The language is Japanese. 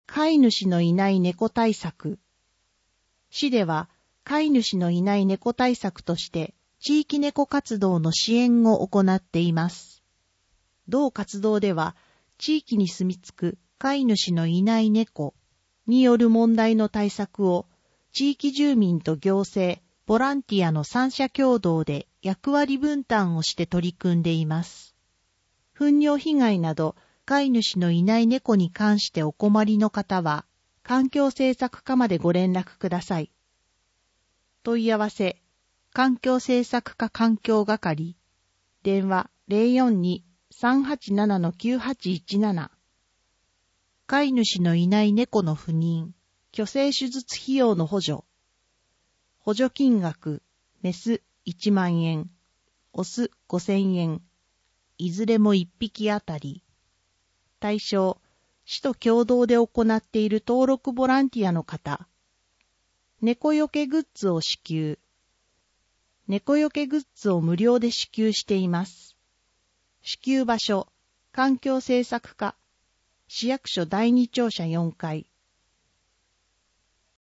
飼い主のいない猫対策。市では飼い主のいない猫対策として地域猫活動の支援を行っています。同活動では地域に住み着く飼い主のいない猫による問題の対策を地域住民と行政、ボランティアの三者共同で役割分担をして取り組んでいます。糞尿被害など飼い主のいない猫に関してお困りの方は、環境政策課までご連絡ください。問い合わせ、環境政策課環境係、電話042-387-9817。飼い主のいない猫の不妊、去勢手術費用の補助。補助金額、メス1万円、オス5000円、いずれも1匹あたり。対象、市と共同で行っている登録ボランティアの方。猫よけグッズを支給。猫よけグッズを無料で支給しています。支給場所、環境政策課、市役所第2庁舎4階。